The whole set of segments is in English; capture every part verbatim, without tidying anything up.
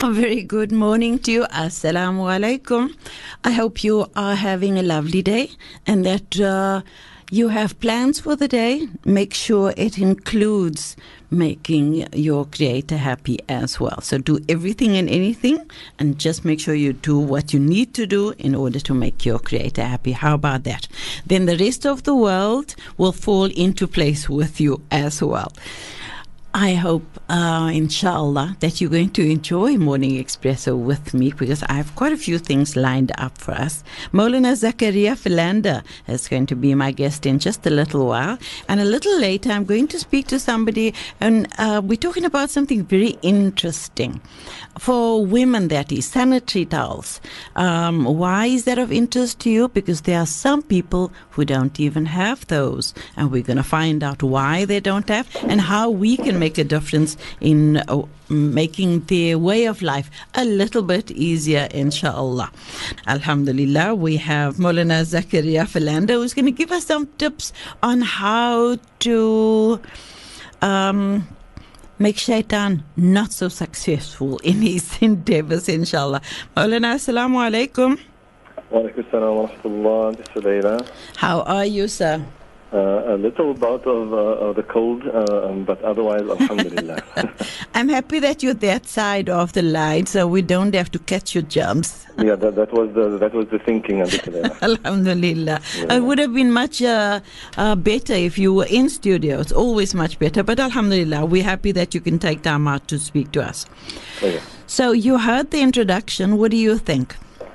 A very good morning to you. Assalamu alaikum. I hope you are having a lovely day and that uh, you have plans for the day. Make sure it includes making your creator happy as well. So do everything and anything and just make sure you do what you need to do in order to make your creator happy. How about that? Then the rest of the world will fall into place with you as well. I hope, uh, inshallah, that you're going to enjoy Morning Expresso with me because I have quite a few things lined up for us. Maulana Zakaria Philander is going to be my guest in just a little while. And a little later, I'm going to speak to somebody, and uh, we're talking about something very interesting. For women, that is, sanitary towels. Um, why is that of interest to you? Because there are some people who don't even have those. And we're going to find out why they don't have and how we can make a difference in uh, making their way of life a little bit easier, inshallah. Alhamdulillah, we have Maulana Zakaria Philander who's going to give us some tips on how to um, make shaitan not so successful in his endeavors, inshallah. Maulana, assalamu alaikum. Wa alaikum assalam wa rahmatullah. How are you, sir? Uh, a little bout of, uh, of the cold, uh, um, but otherwise, alhamdulillah. I'm happy that you're that side of the line, so we don't have to catch your germs. Yeah, that, that was the that was the thinking. Alhamdulillah. Yeah. It would have been much uh, uh, better if you were in studio. It's always much better, but alhamdulillah, we're happy that you can take time out to speak to us. Okay. So you heard the introduction. What do you think?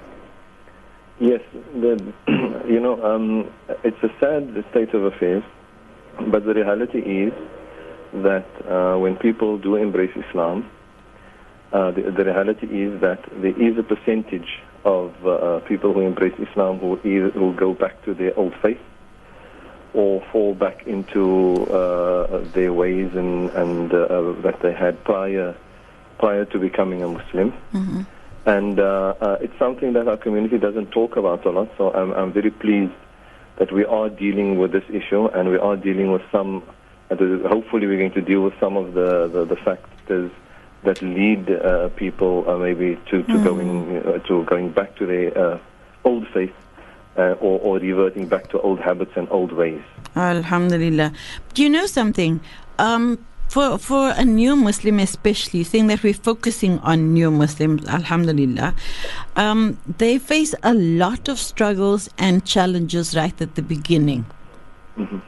Yes, the, you know, um, it's a sad state of affairs, but the reality is that uh, when people do embrace Islam, uh, the, the reality is that there is a percentage of uh, people who embrace Islam who either will go back to their old faith or fall back into uh, their ways and, and uh, that they had prior prior to becoming a Muslim. Mm-hmm. And uh, uh, it's something that our community doesn't talk about a lot, so I'm, I'm very pleased that we are dealing with this issue and we are dealing with some, uh, hopefully we're going to deal with some of the, the, the factors that lead uh, people uh, maybe to, to, mm. going, uh, to going back to their uh, old faith uh, or, or reverting back to old habits and old ways. Alhamdulillah. Do you know something? Um, For for a new Muslim especially, saying that we're focusing on new Muslims, alhamdulillah, um, they face a lot of struggles and challenges right at the beginning. Mm-hmm.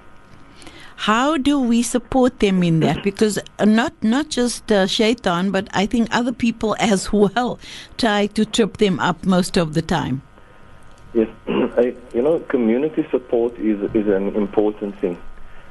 How do we support them in that? Because not not just uh, shaitan, but I think other people as well try to trip them up most of the time. Yes, I, you know, community support is is an important thing.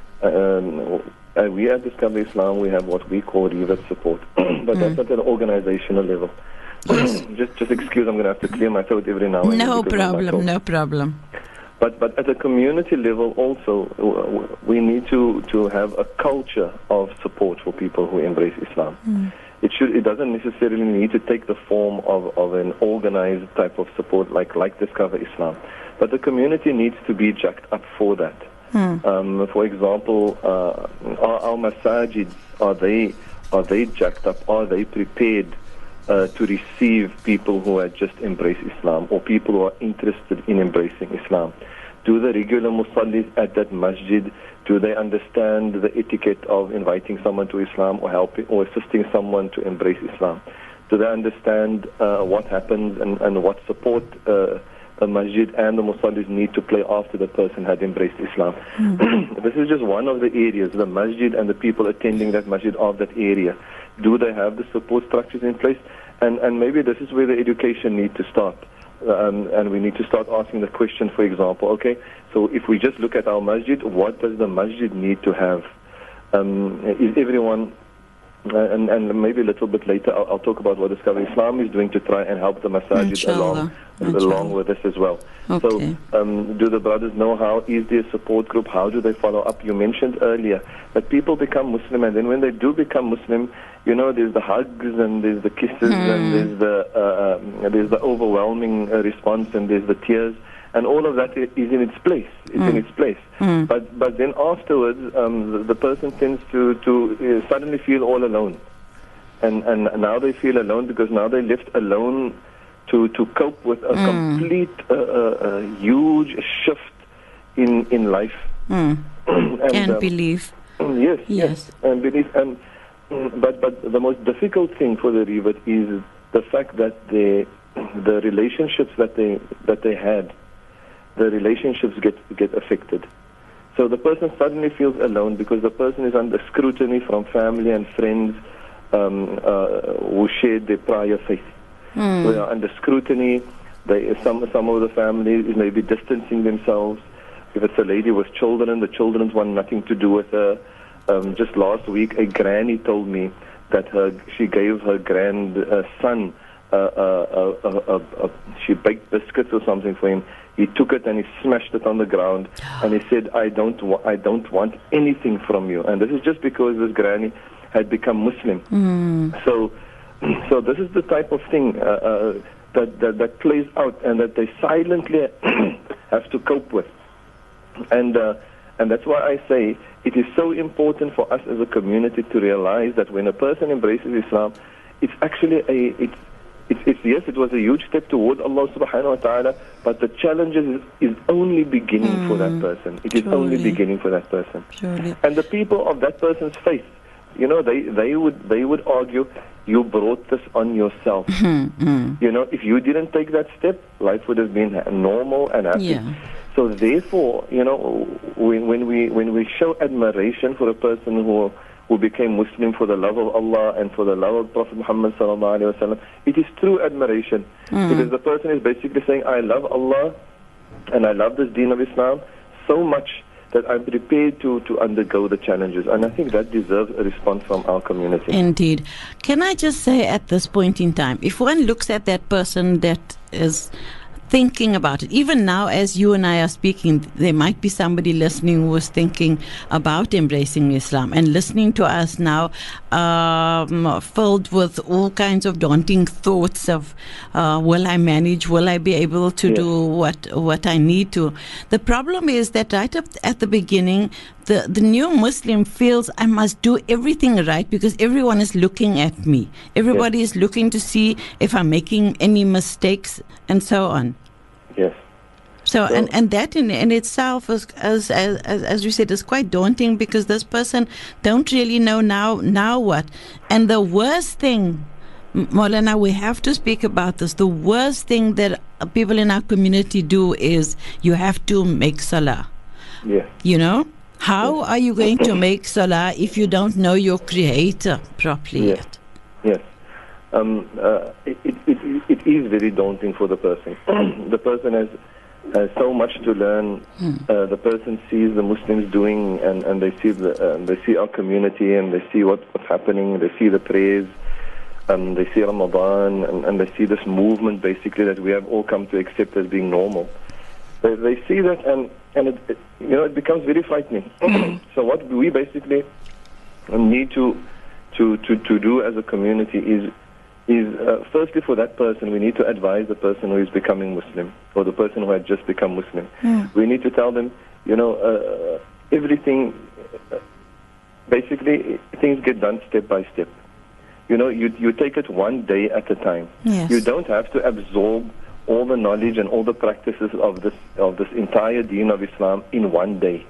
Um, Uh, we at Discover Islam, we have what we call revert support, but mm. that's at an organizational level. just, just excuse, I'm going to have to clear my throat every now and then. No problem, no problem. But, but at a community level, also, we need to, to have a culture of support for people who embrace Islam. Mm. It should, it doesn't necessarily need to take the form of, of an organized type of support like, like Discover Islam, but the community needs to be jacked up for that. Hmm. Um, for example, uh, are our masajid, are they are they jacked up? Are they prepared uh, to receive people who have just embraced Islam or people who are interested in embracing Islam? Do the regular musallis at that masjid, do they understand the etiquette of inviting someone to Islam or helping or assisting someone to embrace Islam? Do they understand uh, what happens and, and what support uh, the masjid and the musallis need to play after the person had embraced Islam? Mm. This is just one of the areas, the masjid and the people attending that masjid of that area. Do they have the support structures in place? And, and maybe this is where the education needs to start. Um, and we need to start asking the question, for example, okay, so if we just look at our masjid, what does the masjid need to have? Um, is everyone... Uh, and, and maybe a little bit later, I'll, I'll talk about what Discover Islam is doing to try and help the masajid Inshallah. along, along with this as well. Okay. So, um, do the brothers know how? Is there a support group? How do they follow up? You mentioned earlier that people become Muslim, and then when they do become Muslim, you know, there's the hugs and there's the kisses hmm. and there's the uh, um, there's the overwhelming uh, response and there's the tears. And all of that is in its place. It's mm. in its place. Mm. But but then afterwards, um, the, the person tends to to uh, suddenly feel all alone. and, and now they feel alone because now they're left alone to, to cope with a mm. complete, uh, uh, huge shift in, in life. Mm. and and um, belief. Yes, yes, yes, and belief. And, but, but the most difficult thing for the revert is the fact that they, the relationships that they, that they had, the relationships get, get affected. So the person suddenly feels alone because the person is under scrutiny from family and friends um, uh, who shared their prior faith. Mm. So they are under scrutiny. They, some, some of the families may be distancing themselves. If it's a lady with children, the children want nothing to do with her. Um, just last week, a granny told me that her, she gave her grandson, uh, uh, uh, uh, uh, uh, she baked biscuits or something for him. He took it and he smashed it on the ground, and he said, I don't, wa- I don't want anything from you. And this is just because this granny had become Muslim. Mm. So, so this is the type of thing uh, uh, that, that, that plays out and that they silently have to cope with. And, uh, and that's why I say it is so important for us as a community to realize that when a person embraces Islam, it's actually a... It's, It's, it's, yes, it was a huge step toward Allah subhanahu wa ta'ala, but the challenge is, is only beginning mm, for that person. It is truly. only beginning for that person. Truly. And the people of that person's faith, you know, they, they would they would argue, you brought this on yourself. Mm-hmm. You know, if you didn't take that step, life would have been normal and happy. Yeah. So therefore, you know, when, when we when we show admiration for a person who who became Muslim for the love of Allah and for the love of Prophet Muhammad sallallahu alaihi wasallam, it is true admiration. Mm. Because the person is basically saying, I love Allah and I love this deen of Islam so much that I'm prepared to, to undergo the challenges. And I think that deserves a response from our community. Indeed. Can I just say at this point in time, if one looks at that person that is thinking about it, even now as you and I are speaking, there might be somebody listening who is thinking about embracing Islam and listening to us now, um, filled with all kinds of daunting thoughts of uh, will I manage, will I be able to yes. do what what I need to. The problem is that right up at the beginning, the, the new Muslim feels I must do everything right because everyone is looking at me. Everybody yes. is looking to see if I'm making any mistakes and so on. Yes. So, so and, and that in, in itself, is, as, as as you said, is quite daunting because this person don't really know now, now what. And the worst thing, Maulana, we have to speak about this. The worst thing that people in our community do is you have to make salah. Yes. You know? How are you going to make salah if you don't know your creator properly yes. yet? Yes. Um, uh, it, it, it, it is very daunting for the person. The person has, has so much to learn. Hmm. Uh, the person sees the Muslims doing, and, and they see the uh, they see our community, and they see what, what's happening. They see the prayers, um, they see Ramadan, and, and they see this movement basically that we have all come to accept as being normal. They, they see that, and and it, it, you know, it becomes very frightening. So what we basically need to to to, to do as a community is. is uh, firstly for that person, we need to advise the person who is becoming Muslim or the person who had just become Muslim. Mm. We need to tell them, you know, uh, everything, uh, basically things get done step by step. You know, you, you take it one day at a time. Yes. You don't have to absorb all the knowledge and all the practices of this, of this entire deen of Islam in one day.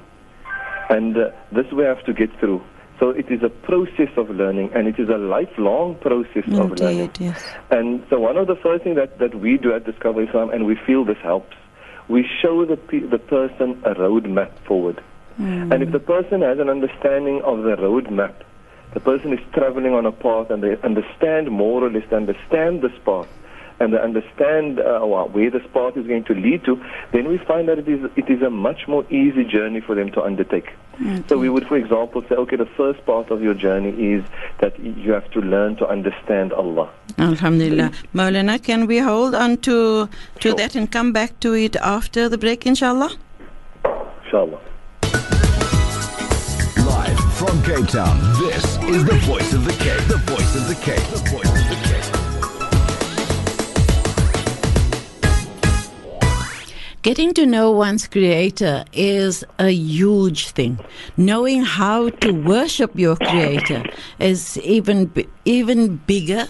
And uh, this we have to get through. So it is a process of learning, and it is a lifelong process Indeed, of learning. Yes. And so one of the first things that, that we do at Discover Islam, and we feel this helps, we show the, pe- the person a roadmap forward. Mm. And if the person has an understanding of the roadmap, the person is traveling on a path, and they understand more or less, they understand this path, and they understand uh, where this path is going to lead to, then we find that it is it is a much more easy journey for them to undertake. Okay. So we would, for example, say, okay, the first part of your journey is that you have to learn to understand Allah. Alhamdulillah. Maulana, can we hold on to, to Sure. that and come back to it after the break, inshallah? Inshallah. Live from Cape Town, this is the Voice of the Cape. The Voice of the Cape. The Voice of the Cape. Getting to know one's Creator is a huge thing. Knowing how to worship your Creator is even bi- even bigger,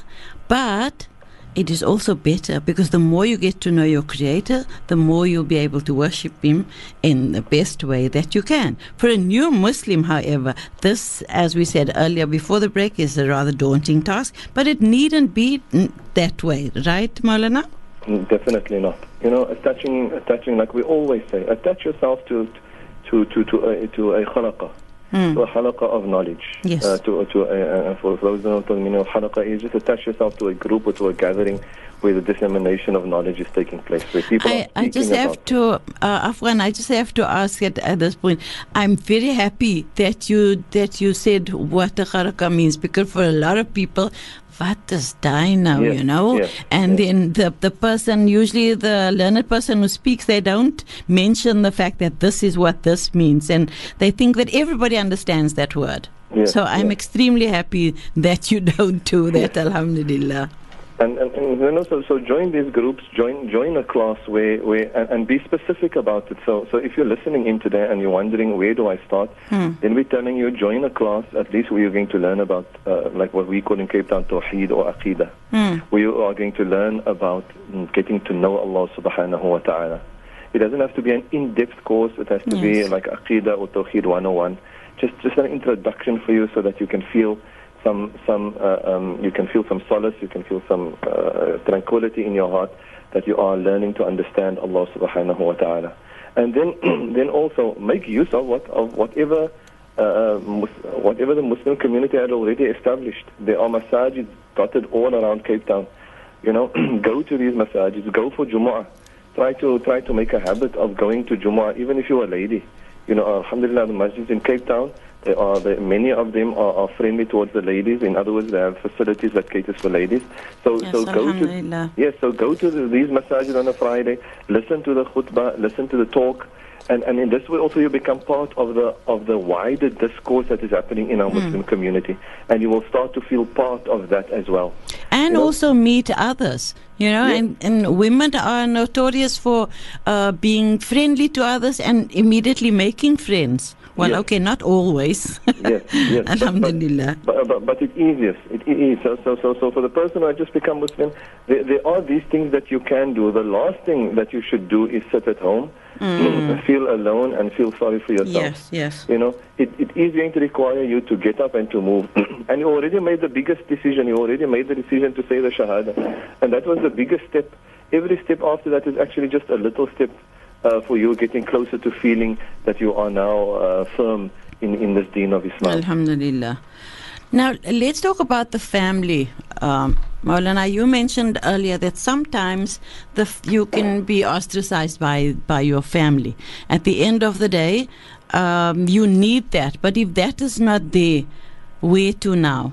but it is also better because the more you get to know your Creator, the more you'll be able to worship Him in the best way that you can. For a new Muslim, however, this, as we said earlier before the break, is a rather daunting task, but it needn't be that way, right, Maulana? Definitely not. You know, attaching, attaching, like we always say, attach yourself to, to, to, to a, to a halaqah. Mm. To a halaqah of knowledge. Yes. Uh, to, to a, uh, for those who don't know, halaqah is just attach yourself to a group or to a gathering where the dissemination of knowledge is taking place. Where people I, are I just have about to, uh, Afwan, I just have to ask at, at this point. I'm very happy that you that you said what the halaqah means, because for a lot of people, what does die now, yes, you know? Yes, and yes. then the, the person, usually the learned person who speaks, they don't mention the fact that this is what this means. And they think that everybody understands that word. Yes, so I'm yes. extremely happy that you don't do that, alhamdulillah. And, and, and you know, so, so join these groups, join join a class where, where and, and be specific about it. So so if you're listening in today and you're wondering where do I start, hmm. then we're telling you join a class at least where you're going to learn about uh, like what we call in Cape Town Tawheed or Aqidah. Hmm. Where you are going to learn about getting to know Allah subhanahu wa ta'ala. It doesn't have to be an in-depth course. It has to yes. be like Aqidah or Tawheed one oh one. Just just an introduction for you so that you can feel Some, some, uh, um, you can feel some solace, you can feel some uh, tranquility in your heart that you are learning to understand Allah subhanahu wa ta'ala. And then, then also make use of what, of whatever, uh, mus- whatever the Muslim community had already established. There are masajid dotted all around Cape Town. You know, go to these masajid, go for Jumu'ah. Try to, try to make a habit of going to Jumu'ah, even if you're a lady. You know, alhamdulillah, the masjids in Cape Town, They are the, many of them are, are friendly towards the ladies. In other words, they have facilities that caters for ladies. So, yes, so go to yes, so go to the, these masajid on a Friday. Listen to the khutbah, listen to the talk, and, and in this way also you become part of the of the wider discourse that is happening in our mm. Muslim community, and you will start to feel part of that as well. And you know? also meet others. You know, yes. and, and women are notorious for uh, being friendly to others and immediately making friends. Well, yes. okay, not always. yes, yes. Alhamdulillah. But, but, but, but it is, yes. It is. So, so, so, so for the person who has just become Muslim, there, there are these things that you can do. The last thing that you should do is sit at home, mm. feel alone, and feel sorry for yourself. Yes, yes. You know, it, it is going to require you to get up and to move. And you already made the biggest decision. You already made the decision to say the Shahada. And that was the biggest step. Every step after that is actually just a little step Uh, for you getting closer to feeling that you are now uh, firm in, in this deen of Islam. Alhamdulillah. Now, let's talk about the family. Um, Maulana, you mentioned earlier that sometimes the f- you can be ostracized by, by your family. At the end of the day, um, you need that. But if that is not there, where to now?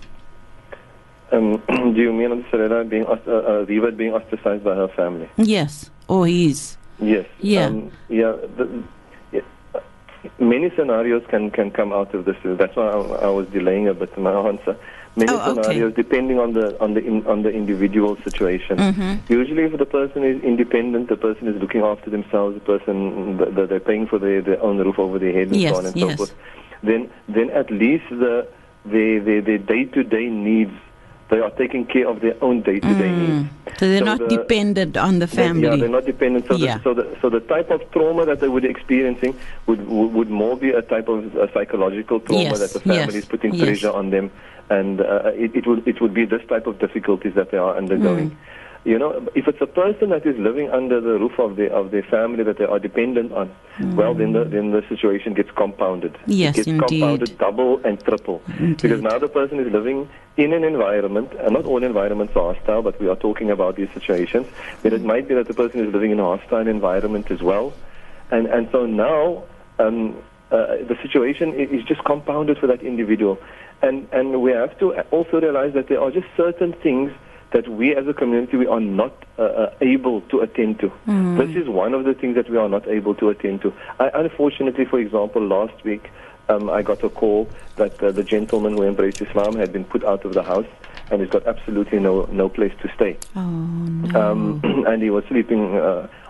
Um, do you mean Sarah being, uh, uh, Riva being ostracized by her family? Yes, or his. Yes. Yeah. Um, yeah, the, yeah. Many scenarios can, can come out of this. That's why I, I was delaying a bit my answer. Many oh, okay. scenarios, depending on the on the in, on the individual situation. Mm-hmm. Usually, if the person is independent, the person is looking after themselves, the person the, the, they're paying for their, their own roof over their head and yes, so on and yes. so forth. Then then at least the the the, the day-to-day needs. They are taking care of their own day-to-day mm. needs. So they're so not the, dependent on the family. They, yeah, they're not dependent. So, yeah. the, so, the, so the type of trauma that they would be experiencing would would more be a type of a psychological trauma yes. that the family yes. is putting yes. pressure on them, and uh, it, it would it would be this type of difficulties that they are undergoing. Mm. You know, if it's a person that is living under the roof of their of their family that they are dependent on, mm. well, then the then the situation gets compounded. Yes, it gets indeed. compounded double and triple. Indeed. Because now the person is living in an environment, and not all environments are hostile, but we are talking about these situations, that mm. it might be that the person is living in a hostile environment as well. And and so now um, uh, the situation is just compounded for that individual. And, and we have to also realize that there are just certain things that we as a community, we are not uh, uh, able to attend to. Mm. This is one of the things that we are not able to attend to. I, unfortunately, for example, last week, um, I got a call that uh, the gentleman who embraced Islam had been put out of the house and he's got absolutely no, no place to stay. Oh, no. Um, and he was sleeping uh,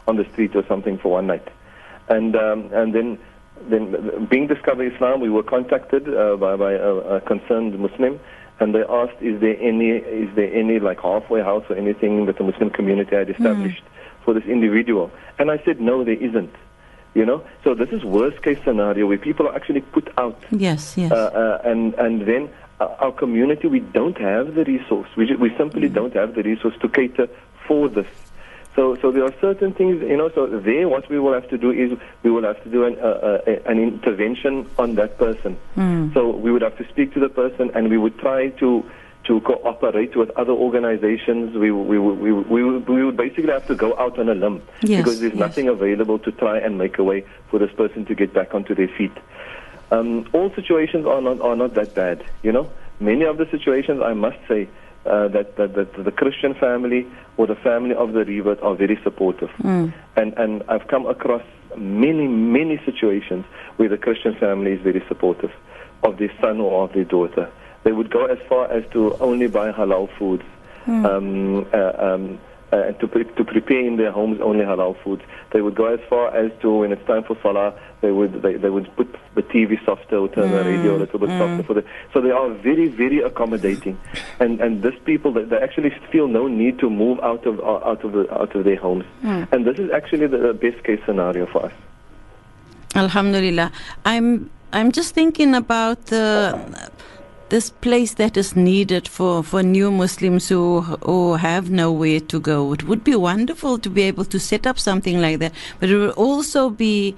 on the street or something for one night. And um, and then then being Discover Islam, we were contacted uh, by, by a, a concerned Muslim, and they asked, is there any is there any like halfway house or anything that the Muslim community had established mm. for this individual? And I said, no, there isn't. You know, so this is worst case scenario where people are actually put out. Yes, yes. Uh, uh, and and then uh, our community, we don't have the resource. We ju- we simply mm. don't have the resource to cater for this. So so there are certain things, you know. So there, what we will have to do is we will have to do an uh, uh, an intervention on that person. Mm. So we would have to speak to the person, and we would try to. to cooperate with other organizations. We, we, we, we, we would basically have to go out on a limb yes, because there's yes. nothing available to try and make a way for this person to get back onto their feet. Um, all situations are not, are not that bad, you know. Many of the situations, I must say, uh, that, that, that the Christian family or the family of the revert are very supportive. Mm. And, and I've come across many, many situations where the Christian family is very supportive of their son or of their daughter. They would go as far as to only buy halal foods, mm. um, uh, um, uh, to pre- to prepare in their homes only halal foods. They would go as far as to, when it's time for salah, they would they, they would put the T V softer or turn mm. the radio a little bit mm. softer for the. So they are very very accommodating, and and these people they, they actually feel no need to move out of uh, out of the, out of their homes, mm. and this is actually the, the best case scenario for us. Alhamdulillah, I'm I'm just thinking about the. This place that is needed for, for new Muslims who who have nowhere to go. It would be wonderful to be able to set up something like that, but it would also be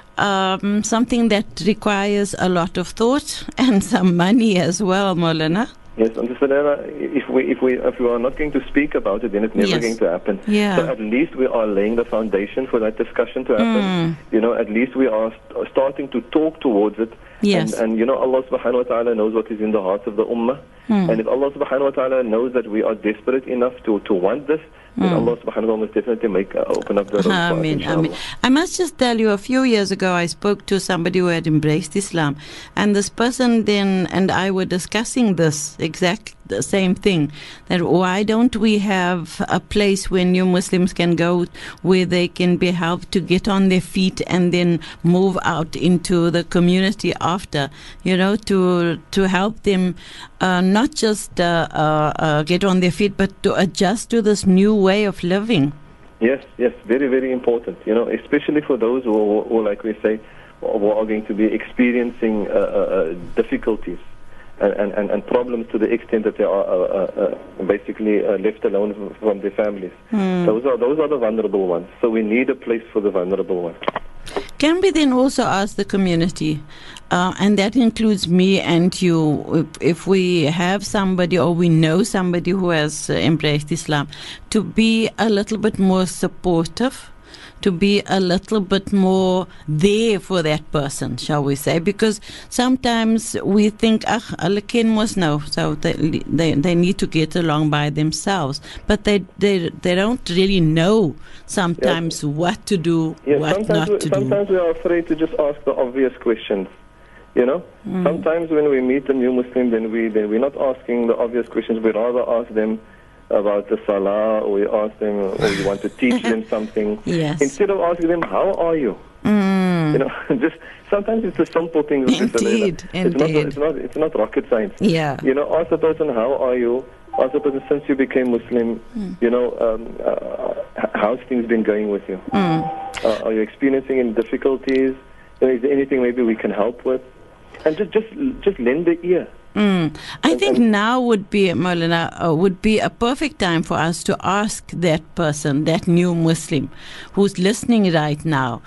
um, something that requires a lot of thought and some money as well, Maulana. Yes, and if we if we if we are not going to speak about it, then it's never yes. going to happen. Yeah. So at least we are laying the foundation for that discussion to happen. Mm. You know, at least we are st- starting to talk towards it. Yes. And, and you know, Allah subhanahu wa ta'ala knows what is in the hearts of the ummah. Mm. And if Allah subhanahu wa ta'ala knows that we are desperate enough to, to want this, then Mm. Allah subhanahu wa ta'ala must definitely make uh, open up the road for us, Ameen, inshallah. ameen. I must just tell you, a few years ago, I spoke to somebody who had embraced Islam, and this person then and I were discussing this exact the same thing, that why don't we have a place where new Muslims can go where they can be helped to get on their feet and then move out into the community after, you know, to to help them uh, not just uh, uh, uh, get on their feet, but to adjust to this new way of living. Yes, yes, very, very important, you know, especially for those who, who like we say, who are going to be experiencing uh, uh, difficulties and, and, and problems to the extent that they are uh, uh, basically uh, left alone from their families. Hmm. Those are those are the vulnerable ones. So we need a place for the vulnerable ones. Can we then also ask the community, uh, and that includes me and you, if, if we have somebody or we know somebody who has uh, embraced Islam, to be a little bit more supportive, to be a little bit more there for that person, shall we say? Because sometimes we think, ah, Allah ken mos nou, so they, they they need to get along by themselves, but they they they don't really know sometimes yes. what to do, yes, what sometimes not we, to sometimes do. we are afraid to just ask the obvious questions. You know, mm. sometimes when we meet a new Muslim, then we then we're not asking the obvious questions. We rather ask them about the salah, or we ask them, or we want to teach them something. Yes. Instead of asking them, how are you? Mm. You know, just sometimes it's the simple things. Indeed, it's not, indeed. it's not, it's not rocket science. Yeah. You know, ask the person, how are you? Ask the person, since you became Muslim, mm. you know, um, uh, how's things been going with you? Mm. Uh, are you experiencing any difficulties? You know, is there anything maybe we can help with? And just, just, just lend the ear. Mm. I think now would be, Maulana, uh, would be a perfect time for us to ask that person, that new Muslim who's listening right now,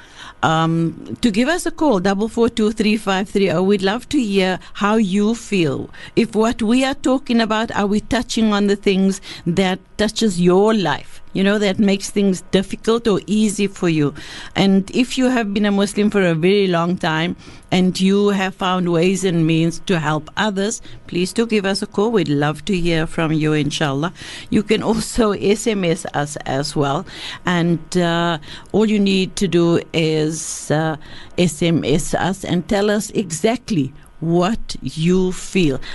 um, to give us a call, double four two three five three zero. We'd love to hear how you feel. If what we are talking about, are we touching on the things that touches your life? You know, that makes things difficult or easy for you. And if you have been a Muslim for a very long time and you have found ways and means to help others, please do give us a call. We'd love to hear from you, inshallah. You can also S M S us as well. And uh, all you need to do is uh, S M S us and tell us exactly what you feel.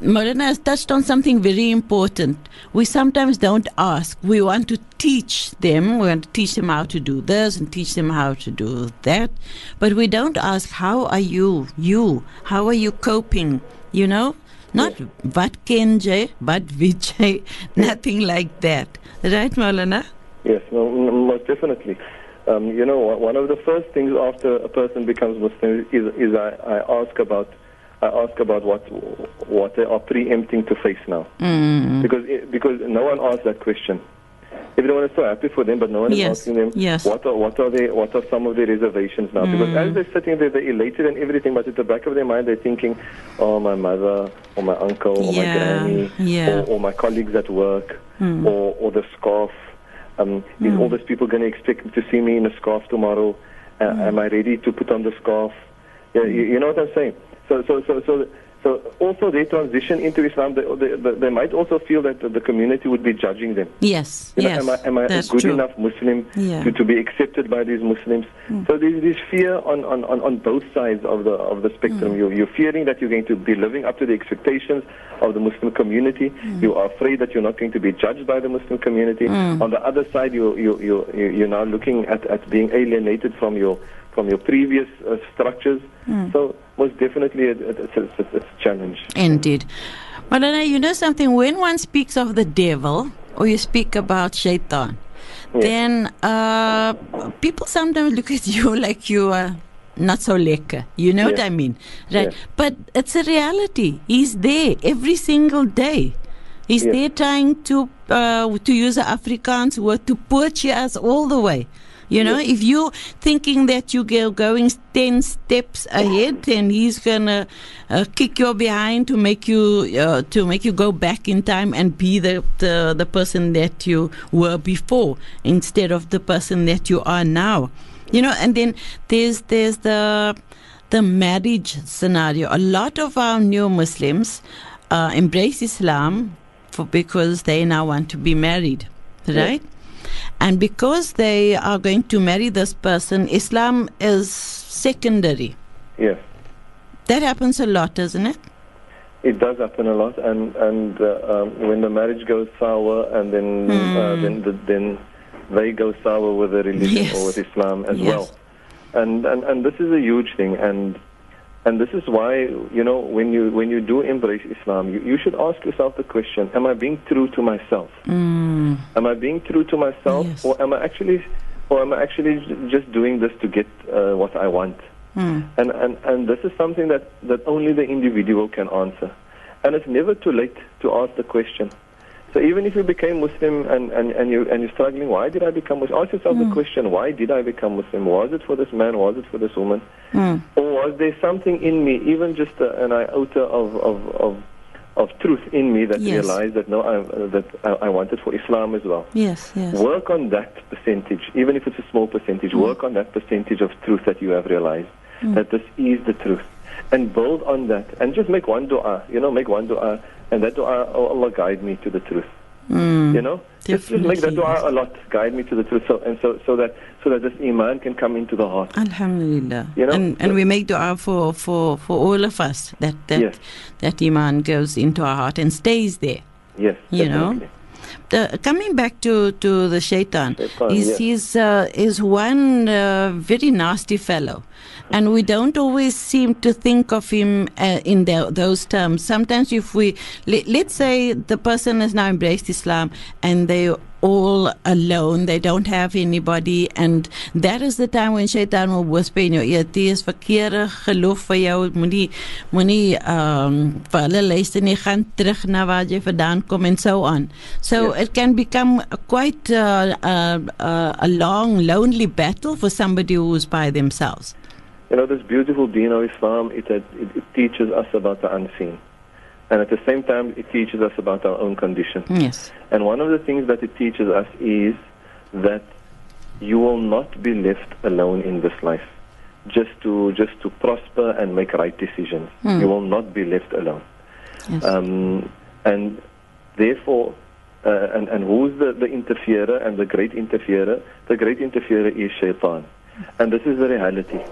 Maulana has touched on something very important. We sometimes don't ask. We want to teach them. We want to teach them how to do this and teach them how to do that. But we don't ask, how are you? You. How are you coping? You know? Not what Kenje, but Vijay. Nothing like that. Right, Maulana? Yes, no, no, most definitely. Um, you know, one of the first things after a person becomes Muslim is, is I, I ask about I ask about what what they are preempting to face now, mm. because because no one asks that question. Everyone is so happy for them, but no one is yes. asking them yes. what are what are they what are some of their reservations now? Mm. Because as they're sitting there, they're elated and everything, but at the back of their mind, they're thinking, oh, my mother or my uncle or yeah. my granny yeah. or, or my colleagues at work mm. or or the scarf. Um, mm. Is all those people going to expect to see me in a scarf tomorrow? Uh, mm. Am I ready to put on the scarf? Yeah, you, you know what I'm saying? So, so, so, so, so also they transition into Islam. They, they, they might also feel that the community would be judging them. Yes, you know, yes. Am I, am I a good true. enough Muslim yeah. to, to be accepted by these Muslims? Mm. So there's this fear on, on, on, on both sides of the of the spectrum. Mm. You, you're fearing that you're going to be living up to the expectations of the Muslim community. Mm. You are afraid that you're not going to be judged by the Muslim community. Mm. On the other side, you, you, you, you, you're now looking at, at being alienated from your from your previous uh, structures. Mm. So most definitely it, it, it's, it's, it's a challenge. Indeed. Maulana, you know something, when one speaks of the devil or you speak about shaitan, yes. then uh, people sometimes look at you like you are not so lekker. You know yes. what I mean? Right? Yes. But it's a reality. He's there every single day. He's yes. there trying to, uh, to use the Afrikaans word, to poach us all the way. You know, yes. if you're thinking that you're going ten steps ahead, then he's gonna uh, kick you behind to make you uh, to make you go back in time and be the, the the person that you were before instead of the person that you are now. You know, and then there's there's the the marriage scenario. A lot of our new Muslims uh, embrace Islam for because they now want to be married, right? Yes. And because they are going to marry this person, Islam is secondary. Yes. That happens a lot, doesn't it? It does happen a lot, and and uh, um, when the marriage goes sour, and then mm. uh, then the, then they go sour with the religion yes. or with Islam as yes. well, and, and and this is a huge thing, and and this is why, you know, when you when you do embrace Islam, you, you should ask yourself the question: am I being true to myself? Mm. Am I being true to myself, yes. or am I actually, or am I actually just doing this to get uh, what I want? Mm. And, and and this is something that, that only the individual can answer. And it's never too late to ask the question. So even if you became Muslim and, and, and, you, and you're struggling, why did I become Muslim? Ask yourself mm. the question, why did I become Muslim? Was it for this man? Was it for this woman? Mm. Or was there something in me, even just a, an iota of, of, of, of truth in me that yes. realized that, no, I, uh, that I, I wanted for Islam as well? Yes, yes. Work on that percentage, even if it's a small percentage. Mm. Work on that percentage of truth that you have realized. Mm. That this is the truth, and build on that, and just make one dua, you know, make one dua, and that dua, oh Allah, guide me to the truth, mm. you know, just, just make that dua a lot, guide me to the truth, so and so so that so that this iman can come into the heart. Alhamdulillah, you know, and and we make dua for for for all of us that that yes. that iman goes into our heart and stays there. Yes, you definitely. know. The, coming back to, to the shaitan, shaitan he's, yes. he's, uh, is one uh, very nasty fellow. And we don't always seem to think of him uh, in the, those terms. Sometimes if we, let, let's say the person has now embraced Islam and they're all alone, they don't have anybody, and that is the time when shaitan will whisper in your ear, "Dit is verkeerde geloof vir jou, moenie moenie um vir hulle luister nie, gaan terug na waar jy vandaan kom," and so on. So yes. it can become quite uh, uh, uh, a long, lonely battle for somebody who's by themselves. You know, this beautiful deen of Islam, it, it, it teaches us about the unseen. And at the same time, it teaches us about our own condition. Yes. And one of the things that it teaches us is that you will not be left alone in this life just to just to prosper and make right decisions. Mm. You will not be left alone. Yes. Um, and therefore, uh, and, and who's the, the interferer and the great interferer? The great interferer is shaitan. And this is the reality.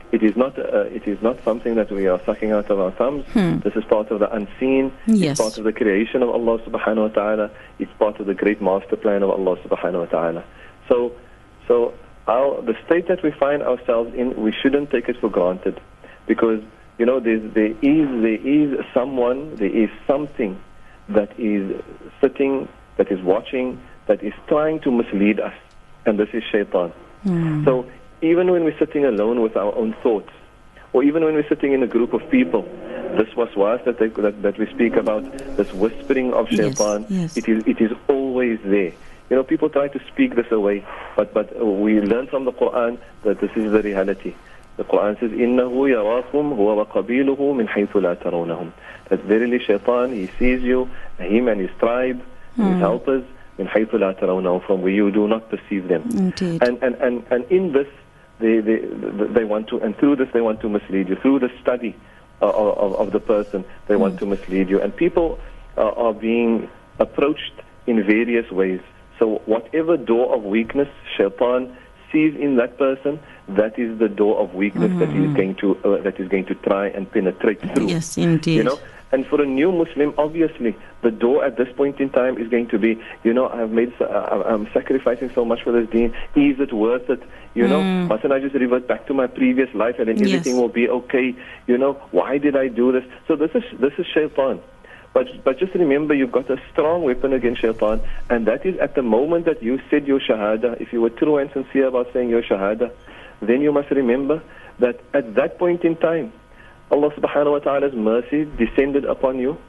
It is not uh, it is not something that we are sucking out of our thumbs. Hmm. This is part of the unseen. Yes. It's part of the creation of Allah subhanahu wa ta'ala. It's part of the great master plan of Allah subhanahu wa ta'ala. So, so our, the state that we find ourselves in, we shouldn't take it for granted, because you know there's, there is there is someone, there is something that is sitting, that is watching, that is trying to mislead us, and this is shaitan. Hmm. So even when we're sitting alone with our own thoughts, or even when we're sitting in a group of people, this waswas that, they, that, that we speak about, this whispering of shaitan, yes, yes. it is it is always there. You know, people try to speak this away, but but we learn from the Quran that this is the reality. The Quran says, إِنَّهُ يَرَاكُمْ هُوَ وَقَبِيلُهُ مِنْ حَيْثُ لَا تَرَوْنَهُم. That verily shaitan, he sees you, him and his tribe, Hmm. his helpers, مِنْ حَيْثُ لَا تَرَوْنَهُم, from where you do not perceive them. Indeed. And, and, and, and in this, they, they, they want to, and through this they want to mislead you. Through the study of, of, of the person, they Hmm. want to mislead you. And people uh, are being approached in various ways. So whatever door of weakness shaitan sees in that person, that is the door of weakness Mm-hmm. that is going to uh, that is going to try and penetrate through. Yes, indeed. You know, and for a new Muslim, obviously, the door at this point in time is going to be, you know, I've made, uh, I'm sacrificing so much for this deen. Is it worth it? You know, Mm. mustn't I just revert back to my previous life and then Yes. everything will be okay? You know, why did I do this? So this is this is shaitan. But, but just remember, you've got a strong weapon against shaitan, and that is at the moment that you said your shahada. If you were true and sincere about saying your shahada, then you must remember that at that point in time, Allah subhanahu wa ta'ala's mercy descended upon you.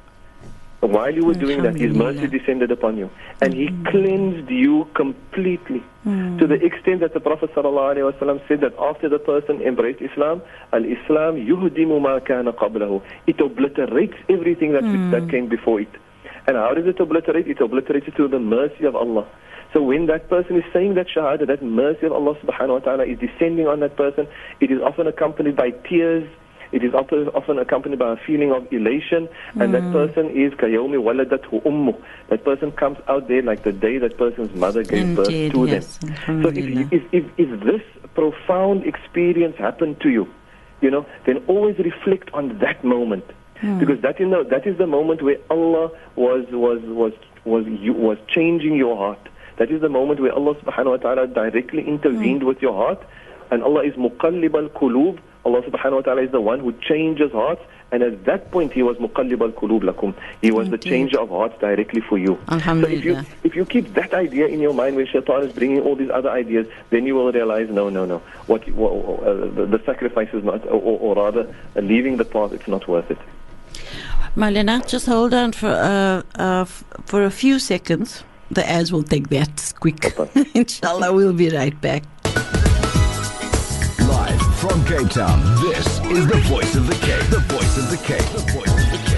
While you were doing that, His mercy Alhamdulillah. descended upon you. And He cleansed you completely. To the extent that the Prophet sallallahu alayhi wa sallam said that after the person embraced Islam, Al-Islam yuhdimu ma kana qablahu. It obliterates everything that, that came before it. And how does it obliterate? It obliterates it through the mercy of Allah. So when that person is saying that shahada, that mercy of Allah subhanahu wa ta'ala is descending on that person, it is often accompanied by tears. It is often, often accompanied by a feeling of elation, and that person is kayomi waladathu ummu. That person comes out there like the day that person's mother gave birth Indeed, to yes. them. So if, Alhamdulillah. you, if, if, if this profound experience happened to you, you know, then always reflect on that moment. Because that is, the, that is the moment where Allah was, was, was, was, you, was changing your heart. That is the moment where Allah subhanahu wa ta'ala directly intervened with your heart. And Allah is muqallib al-qulub. Allah subhanahu wa ta'ala is the one who changes hearts. And at that point, He was muqallib al-qulub lakum. He was Indeed. the changer of hearts directly for you. So if you, Alhamdulillah. if you keep that idea in your mind when shaitan is bringing all these other ideas, then you will realize, no, no, no. What, what uh, the, the sacrifice is not, or, or rather, uh, leaving the path, it's not worth it. Malena, just hold on for uh, uh, f- for a few seconds. The ads will take that quick. Inshallah, we'll be right back. Live from Cape Town, this is the Voice of the Cape. The Voice of the Cape. The Voice of the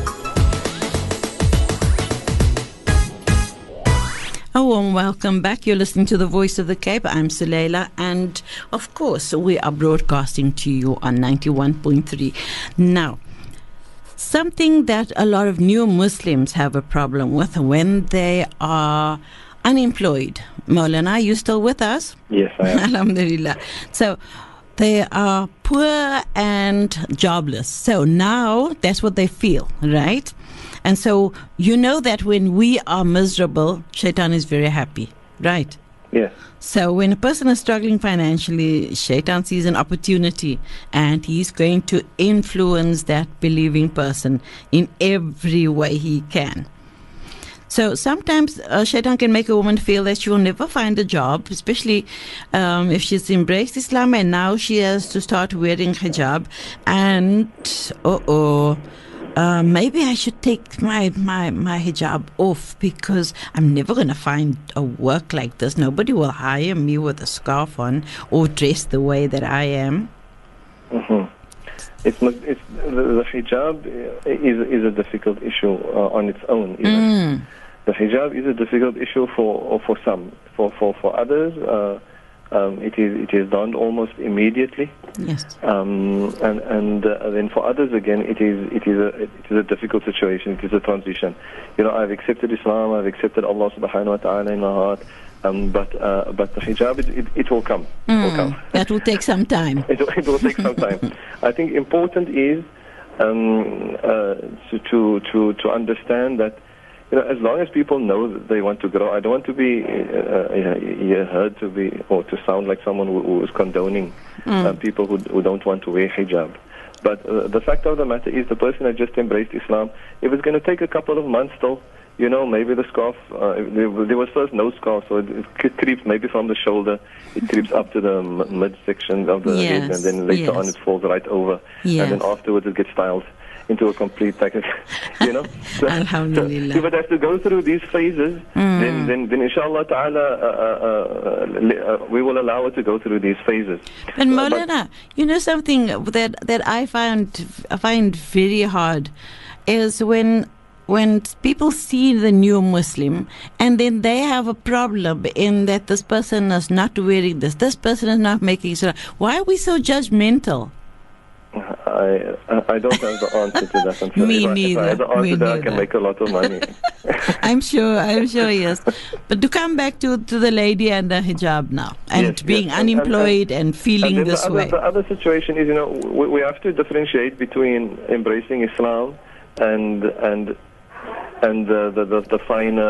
Cape. A warm welcome back. You're listening to the Voice of the Cape. I'm Suleila, and of course, we are broadcasting to you on ninety-one point three. Now, something that a lot of new Muslims have a problem with when they are unemployed. Maulana, are you still with us? Yes, I am. Alhamdulillah. So they are poor and jobless. So now that's what they feel, right? And so you know that when we are miserable, Shaitan is very happy, right? Yes. So when a person is struggling financially, Shaitan sees an opportunity and he's going to influence that believing person in every way he can. So sometimes uh, Shaitan can make a woman feel that she will never find a job, especially um, if she's embraced Islam and now she has to start wearing hijab. And, uh-oh, uh, maybe I should take my, my, my hijab off because I'm never going to find a work like this. Nobody will hire me with a scarf on or dress the way that I am. Mm-hmm. It's, it's, the, the hijab is, is a difficult issue uh, on its own. Even. Mm. The hijab is a difficult issue for for some. For for, for others, uh, um, it is it is done almost immediately. Yes. Um, and and uh, then for others again, it is it is a it is a difficult situation. It is a transition. You know, I've accepted Islam. I've accepted Allah Subhanahu wa Taala in my heart. Um, but uh, but the hijab, it, it, it will come. It will come. That will take some time. It, it will take some time. I think important is um, uh, to, to to to understand that, you know, as long as people know that they want to grow, I don't want to be uh, uh, heard to be or to sound like someone who, who is condoning mm. uh, people who, who don't want to wear hijab. But uh, the fact of the matter is, the person that just embraced Islam, if it's going to take a couple of months still, you know, maybe the scarf, uh, there, there was first no scarf, so it, it creeps maybe from the shoulder, it creeps up to the m- midsection of the yes, head, and then later yes. on it falls right over, yes. and then afterwards it gets styled into a complete package, you know. So, Alhamdulillah. So if it has to go through these phases, mm. then, then, then inshallah ta'ala, uh, uh, uh, we will allow it to go through these phases. But Maulana, you know something that, that I find, I find very hard is when when people see the new Muslim and then they have a problem in that this person is not wearing this, this person is not making sure. Why are we so judgmental? I I don't have the answer to that. I'm sorry. Me if neither. I, if I had the answer Me to that, neither. I can make a lot of money. I'm sure, I'm sure, yes. But to come back to, to the lady and the hijab now, and yes, being yes. unemployed and, and, and feeling and this the other, way. The other situation is, you know, we, we have to differentiate between embracing Islam and and and the the, the, the finer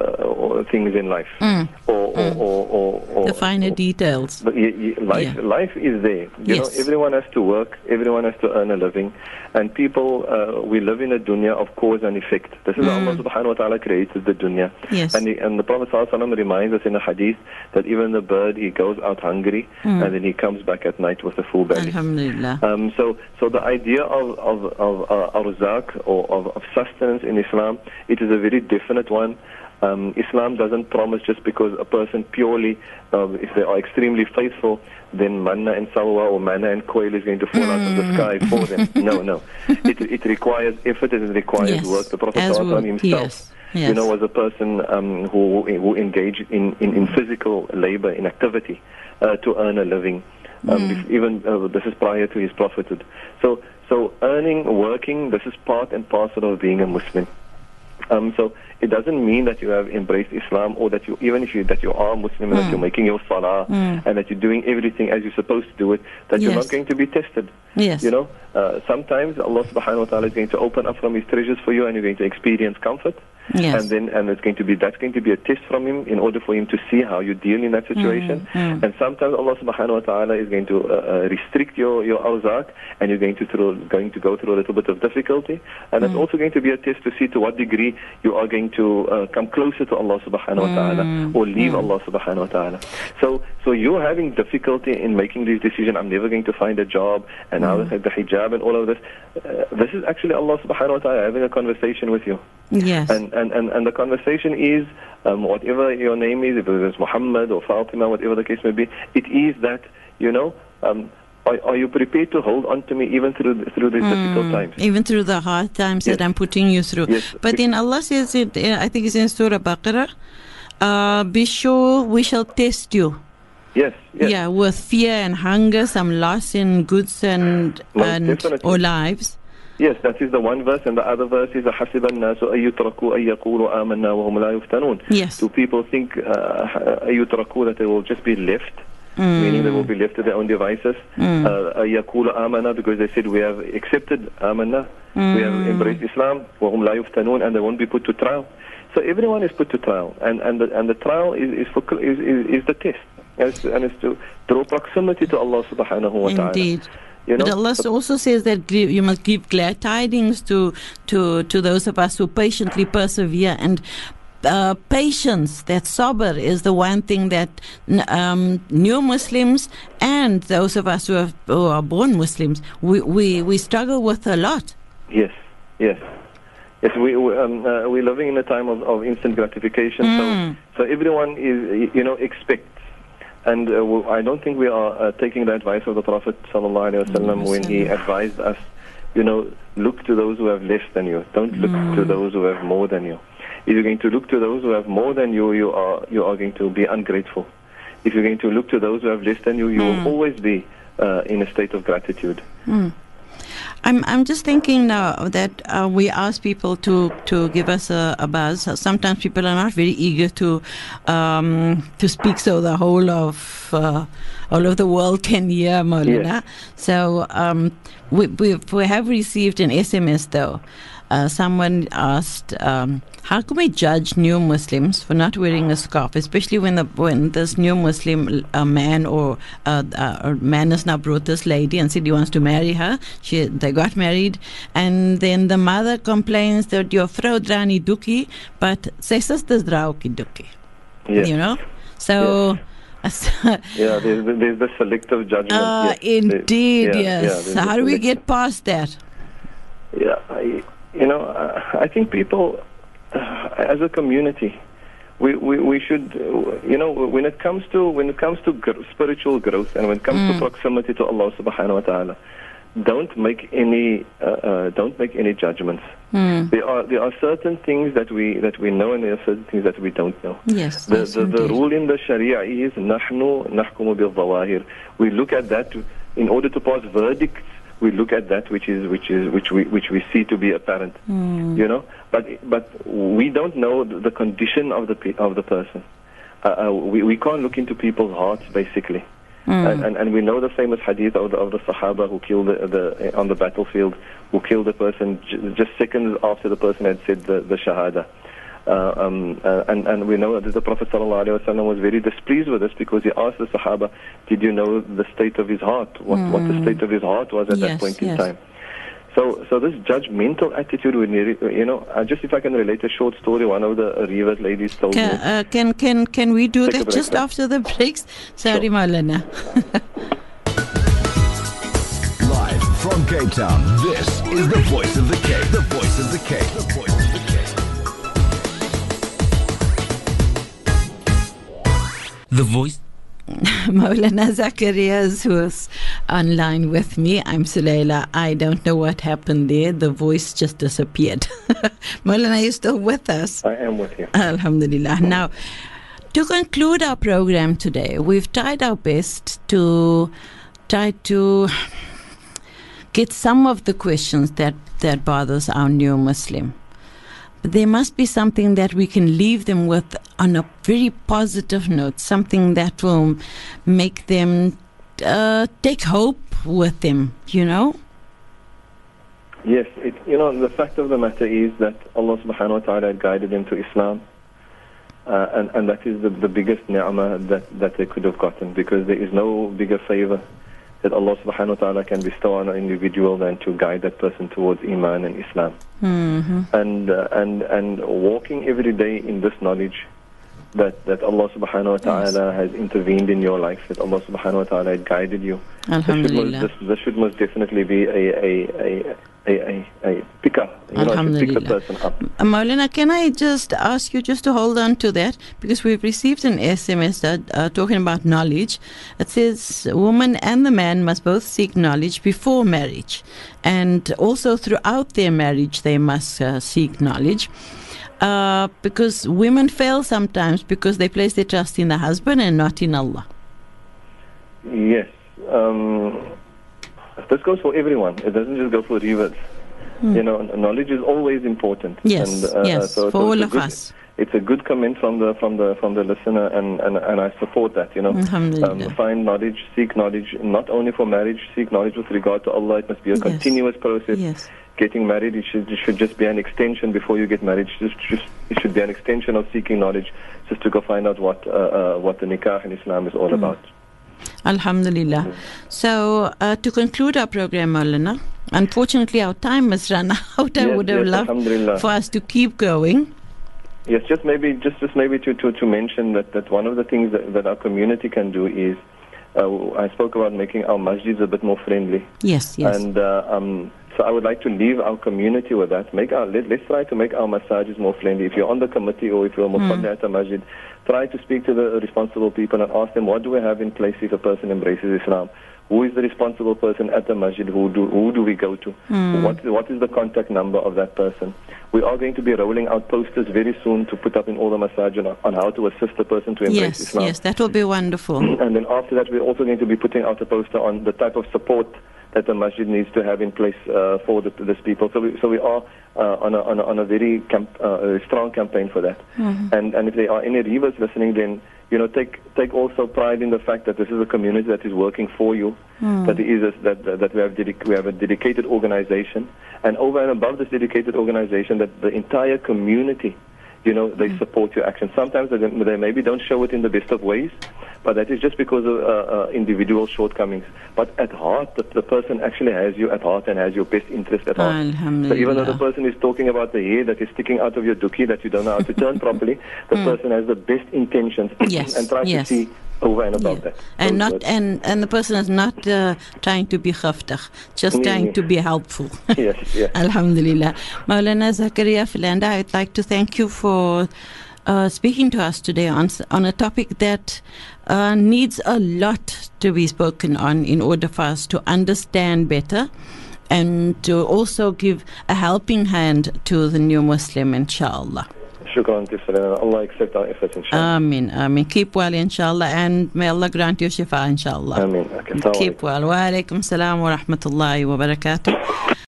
uh, things in life, mm. or, mm. or, or, or the finer or, details. But y- y- life, yeah. life is there. You yes. know, everyone has to work. Everyone has to earn a living, and people. Uh, we live in a dunya of cause and effect. This is mm. how Allah Subhanahu wa Taala created the dunya. Yes. And the, and the Prophet Sallallahu Alaihi Wasallam reminds us in a hadith that even the bird, he goes out hungry, mm. and then he comes back at night with a full belly. Alhamdulillah. Um, so, so the idea of of of uh, arzak or of, of sustenance in Islam, it is a very definite one. Um, Islam doesn't promise just because a person purely, uh, if they are extremely faithful, then manna and salwa or manna and quail is going to fall mm. out of the sky for them. No, no. It, it requires effort and it requires yes. work. The Prophet As well, himself, yes. Yes. you know, was a person um, who who engaged in, in, in physical labor, in activity, uh, to earn a living. Um, mm. Even uh, this is prior to his prophethood. So, so earning, working, this is part and parcel of being a Muslim. Um, so it doesn't mean that you have embraced Islam, or that you, even if you that you are Muslim and mm. that you're making your salah mm. and that you're doing everything as you're supposed to do it, that yes. you're not going to be tested. Yes. You know, uh, sometimes Allah Subhanahu wa Taala is going to open up from His treasures for you, and you're going to experience comfort. Yes. And then, and it's going to be that's going to be a test from Him in order for Him to see how you deal in that situation. Mm, mm. And sometimes Allah Subhanahu wa Taala is going to uh, uh, restrict your your arzak, and you're going to through going to go through a little bit of difficulty. And it's mm. also going to be a test to see to what degree you are going to uh, come closer to Allah Subhanahu wa Taala mm. or leave mm. Allah Subhanahu wa Taala. So, so you're having difficulty in making this decision. I'm never going to find a job, and now mm. the hijab and all of this. Uh, this is actually Allah Subhanahu wa Taala having a conversation with you. Yes. And and, and, and the conversation is, um, whatever your name is, if it is Muhammad or Fatima, whatever the case may be, it is that, you know, um, are, are you prepared to hold on to me even through through these mm, difficult times? Even through the hard times yes. that I'm putting you through. Yes. But then Allah says it, uh, I think it's in Surah Baqarah, uh, be sure we shall test you. Yes, yes. Yeah, with fear and hunger, some loss in goods and, and or lives. Yes, that is the one verse, and the other verse is حَسِبَ النَّاسُ أَن يُتْرَكُوا أَن يَقُولُوا آمَنَّا وَهُمْ لَا يُفْتَنُونَ. Yes. Do people think uh, أَن يُتْرَكُوا that they will just be left, mm. meaning they will be left to their own devices? Mm. Uh, أَن يَقُولُوا آمَنَّا, because they said we have accepted آمَنَّا, mm. we have embraced Islam, وَهُمْ لَا يُفْتَنُونَ, and they won't be put to trial. So everyone is put to trial, and and the, and the trial is is, for, is, is, is the test, and it's, and it's to draw proximity to Allah Subhanahu wa Taala. Indeed. You know? But Allah also says that you must give glad tidings to to to those of us who patiently persevere, and uh, patience, that sabr, is the one thing that um, new Muslims and those of us who, have, who are born Muslims, we, we, we struggle with a lot. Yes, yes. Yes, we, we, um, uh, we're living in a time of, of instant gratification, mm. so so everyone is, you know, expects. And uh, I don't think we are uh, taking the advice of the Prophet sallallahu alaihi wasallam when he advised us, you know, look to those who have less than you. Don't look mm. to those who have more than you. If you're going to look to those who have more than you, you are you are going to be ungrateful. If you're going to look to those who have less than you, you mm. will always be uh, in a state of gratitude. Mm. I'm I'm just thinking now that uh, we ask people to, to give us a, a buzz. Sometimes people are not very eager to um, to speak, so the whole of uh, all of the world can hear, Maulana. Yes. So um, we we we have received an S M S though. Uh, someone asked, um, how can we judge new Muslims for not wearing a scarf, especially when the when this new Muslim uh, man or uh, uh, man has now brought this lady and said he wants to marry her. She they got married, and then the mother complains that your vrou dra nie doekie, but sy susters dra ook die doekie. Yes. You know, so. Yes. Yeah, there's, there's the selective judgment. Uh, yes. Indeed, There- yes. yeah, So there's how the do we selective- get past that? Yeah, I, you know, uh, I think people, uh, as a community, we, we, we should, uh, you know, when it comes to when it comes to gr- spiritual growth and when it comes Mm. to proximity to Allah Subhanahu wa Taala, don't make any uh, uh, don't make any judgments. Mm. There are there are certain things that we that we know and there are certain things that we don't know. Yes, The, yes, the, the indeed. rule in the Sharia is نحن نحكم بالظواهر. We look at that in order to pass verdicts. We look at that which is which is which we which we see to be apparent. Mm. You know, but but we don't know the, the condition of the pe- of the person. Uh, uh, we we can't look into people's hearts basically. Mm. And, and and we know the famous hadith of the, of the Sahaba who killed the, the on the battlefield, who killed the person j- just seconds after the person had said the, the Shahada. Uh, um, uh, and, and we know that the Prophet ﷺ was very displeased with this because he asked the Sahaba, did you know the state of his heart? What, Mm. what the state of his heart was at Yes, that point yes. in time? So, so this judgmental attitude, we need, you know, uh, just if I can relate a short story, one of the Rivas ladies told Can, me. uh, can can can we do Take a that break, just sir. after the breaks? Sorry, Sure. Maulana. Live from Cape Town, this is the Voice of the Cape. The Voice of the Cape. The Voice of the Cape. The voice. Maulana Zacharias, who's online with me. I'm Suleila. I don't know what happened there. The voice just disappeared. Maulana, are you still with us? I am with you. Alhamdulillah. Now, to conclude our program today, we've tried our best to try to get some of the questions that, that bothers our new Muslim. But there must be something that we can leave them with on a very positive note, something that will make them uh, take hope with them, you know? Yes, it, you know, the fact of the matter is that Allah subhanahu wa ta'ala had guided them to Islam. Uh, and, and that is the, the biggest ni'mah that, that they could have gotten, because there is no bigger favor that Allah subhanahu wa ta'ala can bestow on an individual than to guide that person towards Iman and Islam. Mm-hmm. And, uh, and, and walking every day in this knowledge that, that Allah subhanahu wa ta'ala has intervened in your life, that Allah subhanahu wa ta'ala had guided you. This should, most, Alhamdulillah. this, this should most definitely be a, a, a, a, a, a picker. You know, to pick the Alhamdulillah. person up. Uh, Maulana, can I just ask you just to hold on to that? Because we've received an S M S that, uh, talking about knowledge. It says, woman and the man must both seek knowledge before marriage. And also throughout their marriage, they must uh, seek knowledge. Uh, because women fail sometimes because they place their trust in the husband and not in Allah. Yes. Um, this goes for everyone. It doesn't just go for rivers. Hmm. You know, knowledge is always important. Yes, and, uh, yes, so, for so all it's a of good, us. It's a good comment from the from the from the listener, and, and, and I support that. You know, Alhamdulillah. um, find knowledge, seek knowledge, not only for marriage, seek knowledge with regard to Allah. It must be a Yes. continuous process. Yes. Getting married, it should, it should just be an extension before you get married. Just, just, it should be an extension of seeking knowledge, just to go find out what uh, uh, what the nikah in Islam is all Hmm. about. Alhamdulillah. So, uh, to conclude our program, Maulana, unfortunately our time has run out. I Yes, would have yes, loved alhamdulillah. for us to keep going. Yes, just maybe just, just maybe to, to, to mention that, that one of the things that, that our community can do is, uh, I spoke about making our masjids a bit more friendly. Yes, yes. And uh, um, so I would like to leave our community with that. Make our, let, let's try to make our massages more friendly. If you're on the committee or if you're a musalli at a masjid, try to speak to the responsible people and ask them, what do we have in place if a person embraces Islam? Who is the responsible person at the masjid? Who do, who do we go to? What, what is the contact number of that person? We are going to be rolling out posters very soon to put up in all the masajid on, on how to assist the person to embrace Yes, Islam. yes, that will be wonderful. And then after that, we're also going to be putting out a poster on the type of support that the masjid needs to have in place uh, for the, this people. So we, so we are uh, on, a, on, a, on a very camp, uh, a strong campaign for that. Mm-hmm. And, and if there are any Reavers listening, then you know, take take also pride in the fact that this is a community that is working for you. Mm. That it is a, that that we have dedic- we have a dedicated organization, and over and above this dedicated organization, that the entire community, you know, they mm. support your action. Sometimes they, they maybe don't show it in the best of ways, but that is just because of uh, uh, individual shortcomings. But at heart, the, the person actually has you at heart and has your best interest at heart. So even though the person is talking about the hair that is sticking out of your dookie that you don't know how to turn properly, the mm. person has the best intentions yes. and tries yes. to see over and above yeah. that. And Those not words. and and the person is not uh, trying to be khaftig, just Nee, trying nee. to be helpful. Yes, yes. Alhamdulillah. Maulana Zakaria Philanda, I'd like to thank you for uh, speaking to us today on on a topic that uh, needs a lot to be spoken on in order for us to understand better and to also give a helping hand to the new Muslim, inshallah. Shukran, Tifsalina. Allah accept our efforts, inshallah. Amin, amin. Keep well, inshallah, and may Allah grant you shifa, inshallah. Ameen. Okay, assalamu Keep well. Wa alaikum salam wa rahmatullahi wa barakatuh.